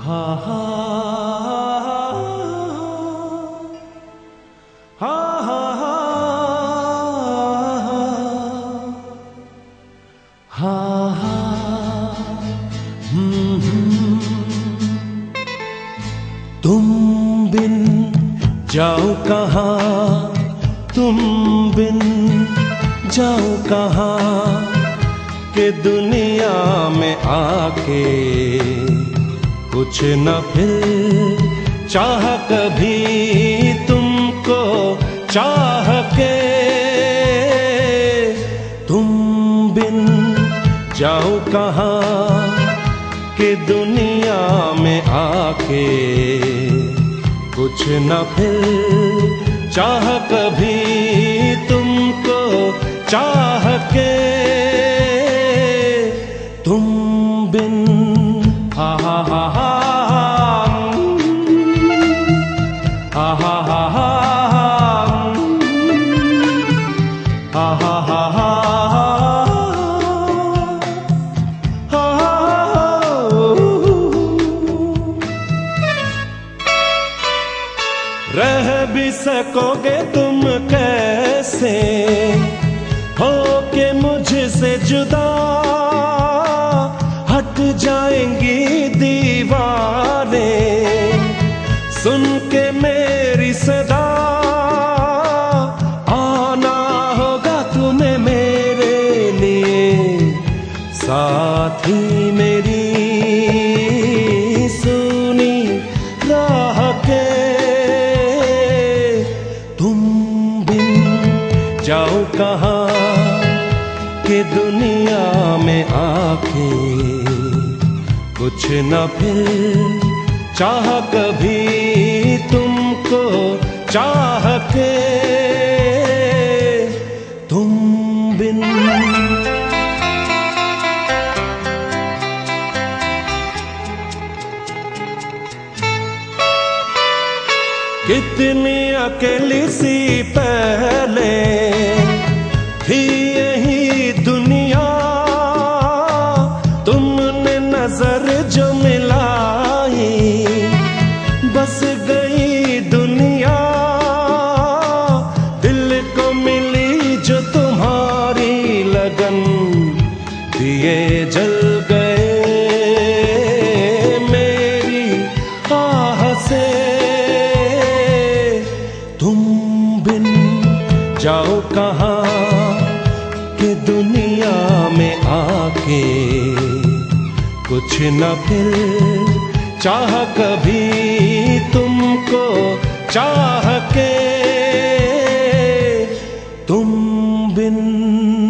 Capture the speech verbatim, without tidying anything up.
हा हा हा हा हा हा तुम बिन जाओ कहाँ, तुम बिन जाओ कहाँ के दुनिया में आके कुछ न फिर चाह कभी तुमको चाह के। तुम बिन जाओ कहाँ के दुनिया में आके कुछ न फिर चाह कभी तुमको चाह के। तुम बिन हा हा हा हा हा हा हा हा हा हा हा हा रह भी सकोगे तुम कैसे हो के मुझसे जुदा, हट जाएंगी दीवारें सुन के मेरी सदा। आना होगा तुम्हें मेरे लिए साथी मेरी सुनी राह के। तुम बिन जाओ कहाँ के दुनिया में आके कुछ न फिर चाह कभी तुमको चाह के। तुम बिन कितनी अकेली सी पहले थी यही दुनिया, तुमने नजर जो मिलाई बस गई दुनिया। दिल को मिली जो तुम्हारी लगन दिए जल गए मेरी आह से। तुम बिन जाओ कहाँ के दुनिया में आके कुछ न फिर चाह कभी तुमको चाह के। तुम बिन